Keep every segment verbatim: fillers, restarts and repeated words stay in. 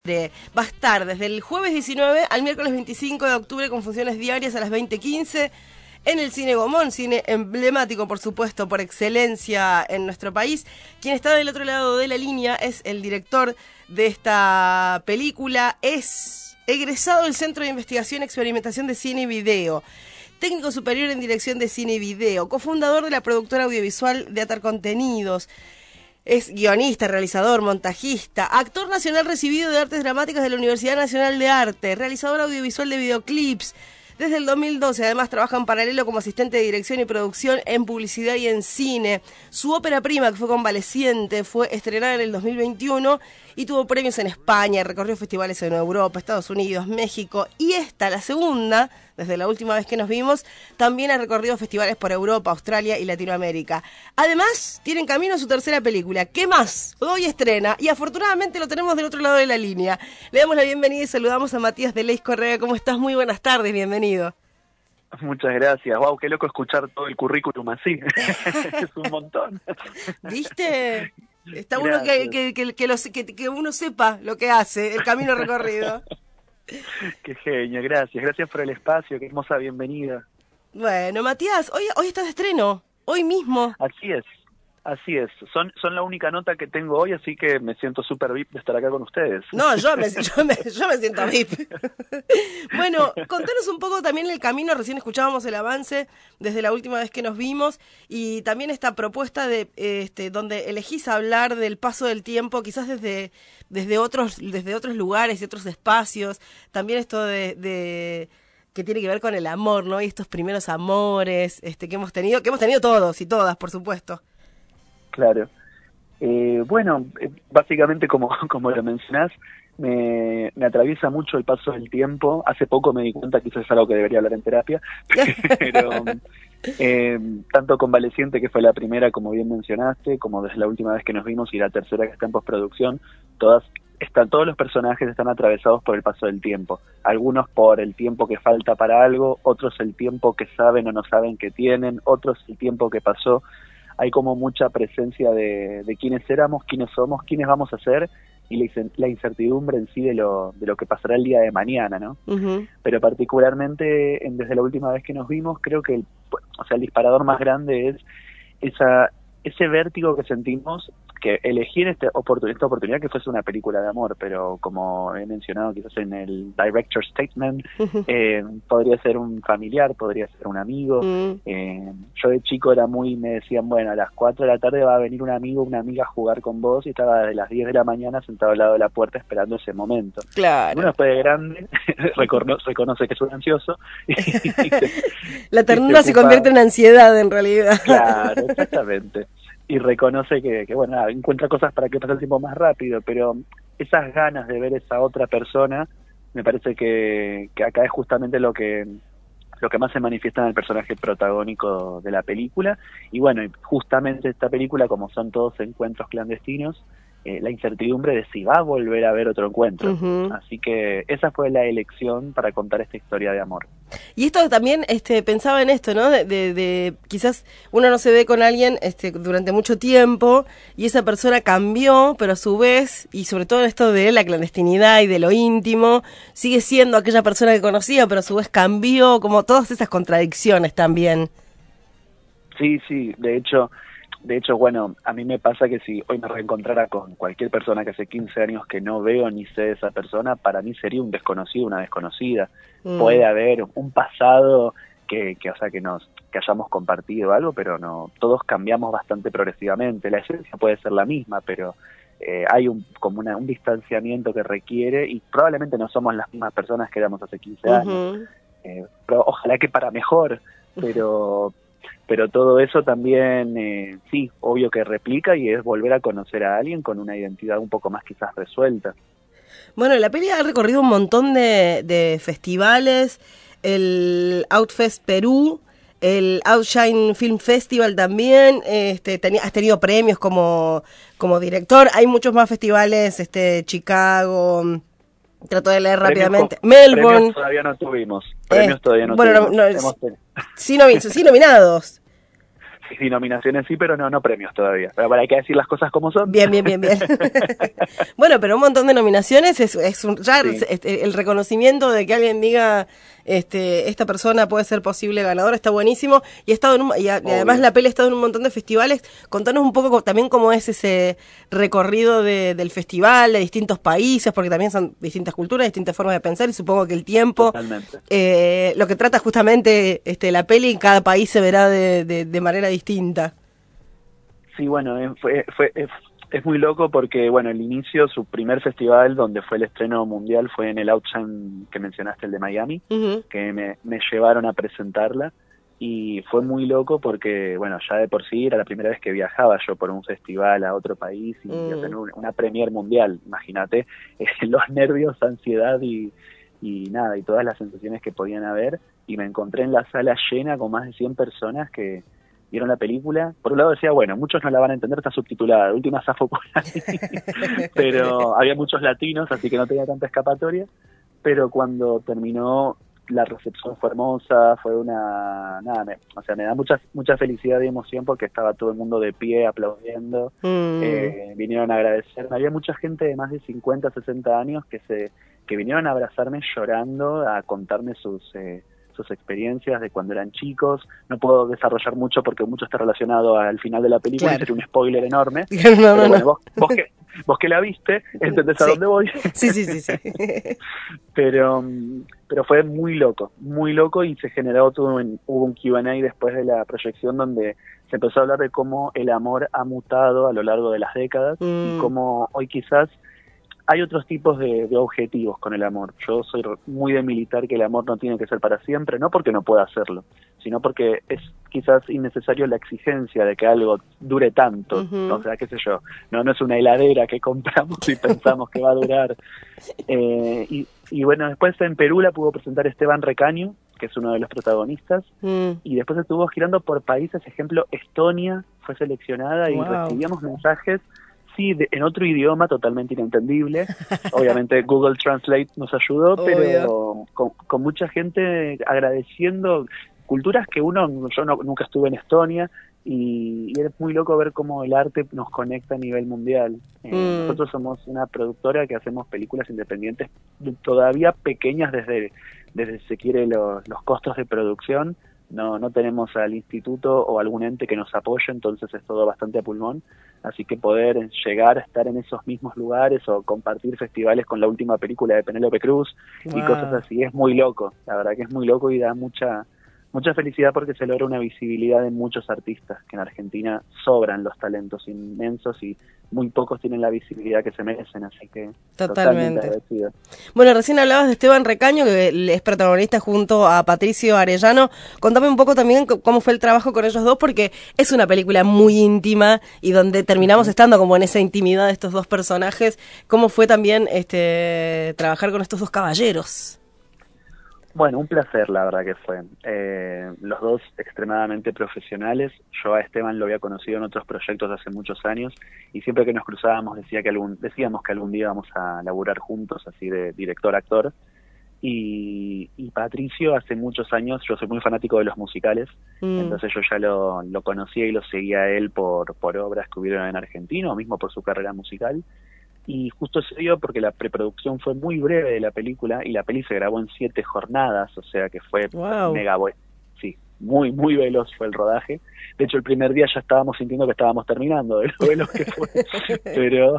Va a estar desde el jueves diecinueve al miércoles veinticinco de octubre con funciones diarias a las veinte quince en el Cine Gomón, cine emblemático, por supuesto, por excelencia en nuestro país. Quien está del otro lado de la línea es el director de esta película, es egresado del Centro de Investigación y Experimentación de Cine y Video, técnico superior en Dirección de Cine y Video, cofundador de la productora audiovisual de Atar Contenidos. Es guionista, realizador, montajista, actor nacional recibido de Artes Dramáticas de la Universidad Nacional de Arte, realizador audiovisual de videoclips. Desde el dos mil doce, además, trabaja en paralelo como asistente de dirección y producción en publicidad y en cine. Su ópera prima, que fue Convaleciente, fue estrenada en el dos mil veintiuno y tuvo premios en España, recorrió festivales en Europa, Estados Unidos, México. Y esta, la segunda, desde la última vez que nos vimos, también ha recorrido festivales por Europa, Australia y Latinoamérica. Además, tiene en camino su tercera película. ¿Qué más? Hoy estrena y afortunadamente lo tenemos del otro lado de la línea. Le damos la bienvenida y saludamos a Matías de Leis Correa. ¿Cómo estás? Muy buenas tardes, bienvenido. Muchas gracias. Wow, qué loco escuchar todo el currículum así. Es un montón. ¿Viste? Está bueno que, que, que, que, los, que, que uno sepa lo que hace, el camino recorrido. Qué genio, gracias. Gracias por el espacio, qué hermosa bienvenida. Bueno, Matías, hoy, hoy estás de estreno, hoy mismo. Así es, así es. Son, son la única nota que tengo hoy, así que me siento súper V I P de estar acá con ustedes. No, yo me, yo me, yo me siento V I P. Bueno, contanos un poco también el camino, recién escuchábamos el avance desde la última vez que nos vimos y también esta propuesta de este donde elegís hablar del paso del tiempo, quizás desde, desde, otros, desde otros lugares y otros espacios, también esto de... de que tiene que ver con el amor, ¿no? Y estos primeros amores este que hemos tenido, que hemos tenido todos y todas, por supuesto. Claro. Eh, bueno, eh, básicamente como, como lo mencionás, me, me atraviesa mucho el paso del tiempo. Hace poco me di cuenta que eso es algo que debería hablar en terapia, pero eh, tanto Convaleciente, que fue la primera, como bien mencionaste, como desde la última vez que nos vimos, y la tercera que está en postproducción, todas están, todos los personajes están atravesados por el paso del tiempo. Algunos por el tiempo que falta para algo, otros el tiempo que saben o no saben que tienen, otros el tiempo que pasó. Hay como mucha presencia de, de quiénes éramos, quiénes somos, quiénes vamos a ser, y la, la incertidumbre en sí de lo, de lo que pasará el día de mañana, ¿no? Uh-huh. Pero particularmente, en, desde la última vez que nos vimos, creo que el, o sea, el disparador más grande es esa, ese vértigo que sentimos, que elegí en este oportun- esta oportunidad que fuese una película de amor, pero como he mencionado quizás en el director's statement, uh-huh. eh, podría ser un familiar, podría ser un amigo. Uh-huh. eh, yo de chico era muy, me decían, bueno, a las cuatro de la tarde va a venir un amigo, una amiga a jugar con vos, y estaba desde las diez de la mañana sentado al lado de la puerta esperando ese momento. Claro. Uno después de grande reconoce, reconoce que es un ansioso. Y, y se, la ternura se, se convierte en ansiedad en realidad. Claro, exactamente. Y reconoce que, que bueno, encuentra cosas para que pase el tiempo más rápido, pero esas ganas de ver esa otra persona, me parece que, que acá es justamente lo que lo que más se manifiesta en el personaje protagónico de la película. Y bueno, justamente esta película, como son todos encuentros clandestinos, eh, la incertidumbre de si va a volver a haber otro encuentro. Uh-huh. Así que esa fue la elección para contar esta historia de amor. Y esto también, este, pensaba en esto, ¿no? De, de, de quizás uno no se ve con alguien este, durante mucho tiempo y esa persona cambió, pero a su vez, y sobre todo esto de la clandestinidad y de lo íntimo, sigue siendo aquella persona que conocía, pero a su vez cambió, como todas esas contradicciones también. Sí, sí, de hecho... De hecho, bueno, a mí me pasa que si hoy me reencontrara con cualquier persona que hace quince años que no veo ni sé de esa persona, para mí sería un desconocido, una desconocida. Mm. Puede haber un pasado que, que, o sea, que nos que hayamos compartido algo, pero no, todos cambiamos bastante progresivamente. La esencia puede ser la misma, pero eh, hay un como una, un distanciamiento que requiere, y probablemente no somos las mismas personas que éramos hace quince uh-huh. años. Eh, pero ojalá que para mejor, pero... Pero todo eso también, eh, sí, obvio que replica, y es volver a conocer a alguien con una identidad un poco más quizás resuelta. Bueno, la peli ha recorrido un montón de, de festivales, el Outfest Perú, el Outshine Film Festival también, este, ten, has tenido premios como, como director, hay muchos más festivales, este, Chicago... Trato de leer premios rápidamente. Con, Melbourne. Premios todavía no tuvimos. Premios eh, todavía no bueno, tuvimos. No, no, sí, nomi- sí nominados. sí, sí, nominaciones sí, pero no, no premios todavía. Pero para hay que decir las cosas como son. Bien, bien, bien, bien. Bueno, pero un montón de nominaciones es, es un, ya Sí. es- el reconocimiento de que alguien diga, este, esta persona puede ser posible ganadora, está buenísimo. Y, ha estado en un- y, a- y además Obvio. la peli ha estado en un montón de festivales. Contanos un poco co- también cómo es ese recorrido de, del festival, de distintos países, porque también son distintas culturas, distintas formas de pensar, y supongo que el tiempo, Totalmente. eh, lo que trata justamente este, la peli, en cada país se verá de, de, de manera distinta. Sí, bueno, eh, fue, fue, es, es muy loco porque, bueno, el inicio, su primer festival donde fue el estreno mundial fue en el Outshine que mencionaste, el de Miami, Uh-huh. que me, me llevaron a presentarla y fue muy loco porque, bueno, ya de por sí era la primera vez que viajaba yo por un festival a otro país y Mm. a tener un- una premier mundial, imagínate, eh, los nervios, ansiedad y, y nada, y todas las sensaciones que podían haber, y me encontré en la sala llena con más de cien personas que vieron la película. Por un lado decía, bueno, muchos no la van a entender, está subtitulada, de última zafo por ahí, pero había muchos latinos, así que no tenía tanta escapatoria, pero cuando terminó la recepción fue hermosa, fue una, nada, me, o sea, me da mucha, mucha felicidad y emoción porque estaba todo el mundo de pie aplaudiendo, Mm. eh, vinieron a agradecerme, había mucha gente de más de cincuenta, sesenta años que se que vinieron a abrazarme llorando, a contarme sus eh, sus experiencias de cuando eran chicos. No puedo desarrollar mucho porque mucho está relacionado al final de la película, Claro. y sería un spoiler enorme. No, Pero no, bueno, no. vos, vos que vos que la viste, entendés a Sí. dónde voy. Sí, sí, sí, sí. pero pero fue muy loco, muy loco, y se generó todo un, hubo un Q and A después de la proyección donde se empezó a hablar de cómo el amor ha mutado a lo largo de las décadas Mm. y cómo hoy quizás hay otros tipos de, de objetivos con el amor. Yo soy muy de militar que el amor no tiene que ser para siempre, no porque no pueda hacerlo, sino porque es quizás innecesario la exigencia de que algo dure tanto. Ujú. O sea, qué sé yo, no, no es una heladera que compramos y pensamos que va a durar. Eh, y, y bueno, después en Perú la pudo presentar Esteban Recaño, que es uno de los protagonistas, Mm. y después estuvo girando por países, ejemplo, Estonia fue seleccionada y Wow. recibíamos mensajes, sí, de, en otro idioma totalmente inentendible. Obviamente Google Translate nos ayudó, Obvio. pero con, con mucha gente agradeciendo culturas que uno, yo no, nunca estuve en Estonia, y, y es muy loco ver cómo el arte nos conecta a nivel mundial. Eh, Mm. Nosotros somos una productora que hacemos películas independientes todavía pequeñas desde, desde si se quiere, los, los costos de producción. No, no tenemos al instituto o algún ente que nos apoye, entonces es todo bastante a pulmón. Así que poder llegar a estar en esos mismos lugares o compartir festivales con la última película de Penélope Cruz y Wow. cosas así, es muy loco. La verdad que es muy loco y da mucha mucha felicidad porque se logra una visibilidad de muchos artistas, que en Argentina sobran los talentos inmensos y muy pocos tienen la visibilidad que se merecen, así que Totalmente. totalmente agradecido. Bueno, recién hablabas de Esteban Recaño, que es protagonista junto a Patricio Arellano. Contame un poco también c- cómo fue el trabajo con ellos dos, porque es una película muy íntima y donde terminamos Uh-huh. estando como en esa intimidad de estos dos personajes. ¿Cómo fue también este trabajar con estos dos caballeros? Bueno, un placer, la verdad que fue. Eh, los dos extremadamente profesionales. Yo a Esteban lo había conocido en otros proyectos hace muchos años y siempre que nos cruzábamos decía que algún, decíamos que algún día íbamos a laburar juntos, así de director-actor. Y, y Patricio hace muchos años, yo soy muy fanático de los musicales, Mm. entonces yo ya lo, lo conocía y lo seguía a él por, por obras que hubieron en Argentina o mismo por su carrera musical. Y justo se dio porque la preproducción fue muy breve de la película y la peli se grabó en siete jornadas, o sea que fue Wow. mega bueno. Sí, muy, muy veloz fue el rodaje. De hecho, el primer día ya estábamos sintiendo que estábamos terminando de lo veloz que fue. Pero,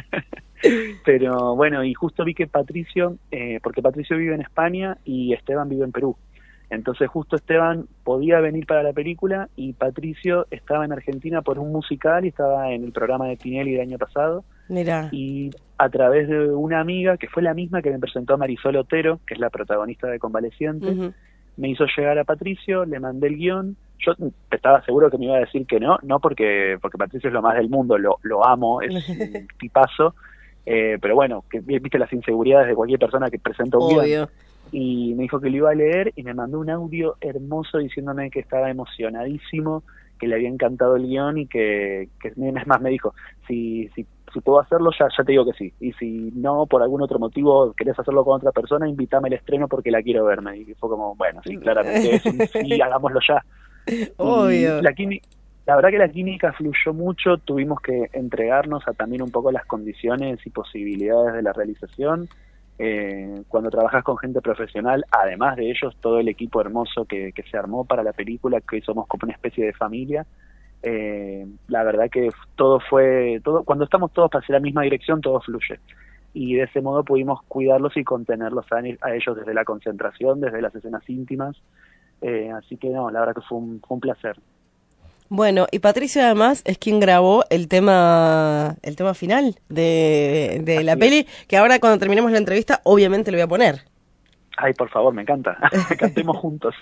pero bueno, y justo vi que Patricio, eh, porque Patricio vive en España y Esteban vive en Perú. Entonces justo Esteban podía venir para la película y Patricio estaba en Argentina por un musical y estaba en el programa de Tinelli del año pasado. Mirá. Y a través de una amiga, que fue la misma que me presentó a Marisol Otero, que es la protagonista de Convaleciente, Uh-huh. me hizo llegar a Patricio, le mandé el guión. Yo estaba seguro que me iba a decir que no, no porque porque Patricio es lo más del mundo, lo, lo amo, es un tipazo, eh, pero bueno, que viste las inseguridades de cualquier persona que presenta un guión. Obvio. Y me dijo que lo iba a leer y me mandó un audio hermoso diciéndome que estaba emocionadísimo, que le había encantado el guión y que, que es más, me dijo, si, si, si puedo hacerlo ya, ya te digo que sí, y si no, por algún otro motivo querés hacerlo con otra persona, invítame al estreno porque la quiero verme. Y fue como, bueno, sí, claramente es un sí, hagámoslo ya. Obvio. Y la, química, La verdad que la química fluyó mucho, tuvimos que entregarnos a también un poco las condiciones y posibilidades de la realización. Eh, cuando trabajas con gente profesional, además de ellos, todo el equipo hermoso que, que se armó para la película, que somos como una especie de familia, eh, la verdad que todo fue, todo cuando estamos todos hacia la misma dirección, todo fluye. Y de ese modo pudimos cuidarlos y contenerlos a, a ellos desde la concentración, desde las escenas íntimas. Eh, así que no, la verdad que fue un, fue un placer. Bueno, y Patricio además es quien grabó el tema el tema final de, de la peli, que ahora cuando terminemos la entrevista obviamente lo voy a poner. Ay, por favor, me encanta. Cantemos juntos.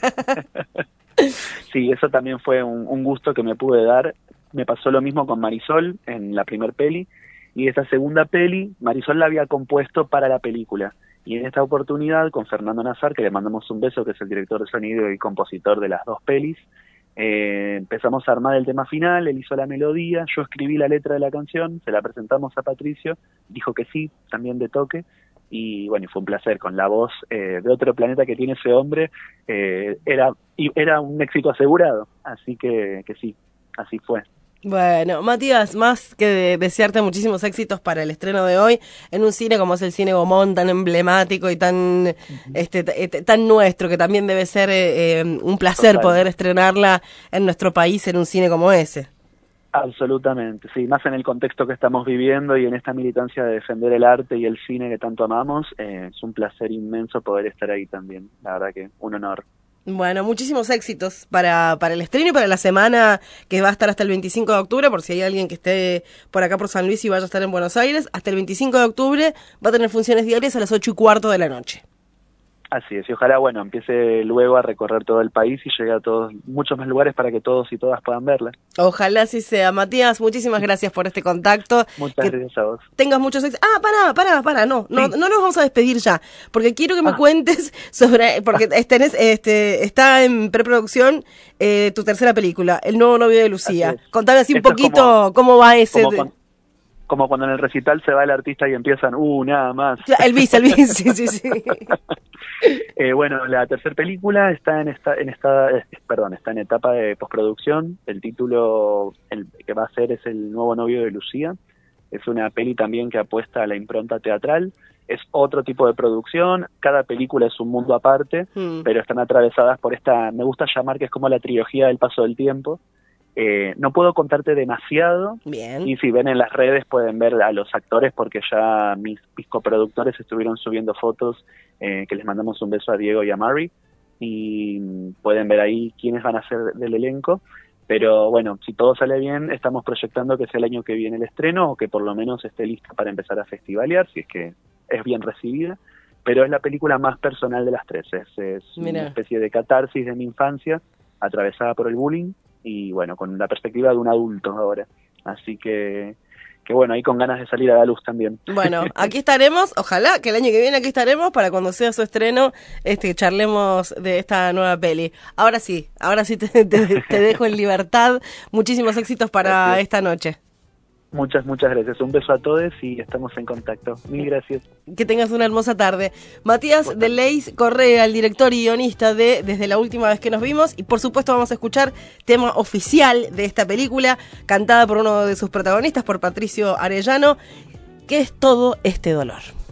Sí, eso también fue un, un gusto que me pude dar. Me pasó lo mismo con Marisol en la primer peli, y esta segunda peli, Marisol la había compuesto para la película. Y en esta oportunidad, con Fernando Nazar, que le mandamos un beso, que es el director de sonido y compositor de las dos pelis, Eh, empezamos a armar el tema final, él hizo la melodía, yo escribí la letra de la canción, se la presentamos a Patricio, dijo que sí, también de toque, y bueno, fue un placer, con la voz eh, de otro planeta que tiene ese hombre, eh, era, era un éxito asegurado, así que, que sí, así fue. Bueno, Matías, más que de desearte muchísimos éxitos para el estreno de hoy en un cine como es el Cine Gaumont, tan emblemático y tan uh-huh. este t- tan nuestro, que también debe ser eh, eh, un placer Total. poder estrenarla en nuestro país en un cine como ese. Absolutamente, sí, más en el contexto que estamos viviendo y en esta militancia de defender el arte y el cine que tanto amamos, eh, es un placer inmenso poder estar ahí también, la verdad que un honor. Bueno, muchísimos éxitos para, para el estreno y para la semana que va a estar hasta el veinticinco de octubre, por si hay alguien que esté por acá por San Luis y vaya a estar en Buenos Aires, hasta el veinticinco de octubre va a tener funciones diarias a las ocho y cuarto de la noche. Así es, y ojalá, bueno, empiece luego a recorrer todo el país y llegue a todos, muchos más lugares para que todos y todas puedan verla. Ojalá así sea. Matías, muchísimas gracias por este contacto. Muchas que gracias a vos. Tengas muchos éxitos. Ah, pará, pará, pará, no, sí. no, no nos vamos a despedir ya, porque quiero que me ah. cuentes sobre, porque tenés, este, está en preproducción eh, tu tercera película, El nuevo novio de Lucía. Contame así Esto un poquito como, cómo va ese... Como con... Como cuando en el recital se va el artista y empiezan, uh, nada más. El bis, el bis, sí, sí, sí. eh, bueno, la tercera película está en esta, en esta, eh, perdón, está en etapa de postproducción. El título el que va a ser es El nuevo novio de Lucía. Es una peli también que apuesta a la impronta teatral. Es otro tipo de producción. Cada película es un mundo aparte, mm. pero están atravesadas por esta, me gusta llamar que es como la trilogía del paso del tiempo. Eh, no puedo contarte demasiado. Bien. Y si ven en las redes pueden ver a los actores porque ya mis, mis coproductores estuvieron subiendo fotos, eh, que les mandamos un beso a Diego y a Mari, y pueden ver ahí quiénes van a ser del elenco. Pero bueno, si todo sale bien, estamos proyectando que sea el año que viene el estreno, o que por lo menos esté lista para empezar a festivalear, si es que es bien recibida. Pero es la película más personal de las tres, es, es una especie de catarsis de mi infancia, atravesada por el bullying, y bueno, con la perspectiva de un adulto ahora. Así que, que bueno, ahí con ganas de salir a la luz también. Bueno, aquí estaremos, ojalá que el año que viene aquí estaremos para cuando sea su estreno, este charlemos de esta nueva peli. Ahora sí, ahora sí te, te, te dejo en libertad. Muchísimos éxitos para gracias. Esta noche. Muchas, muchas gracias. Un beso a todos y estamos en contacto. Mil gracias. Que tengas una hermosa tarde. Matías de Leis Correa, el director y guionista de Desde la última vez que nos vimos. Y por supuesto vamos a escuchar tema oficial de esta película, cantada por uno de sus protagonistas, por Patricio Arellano, que es Todo este dolor.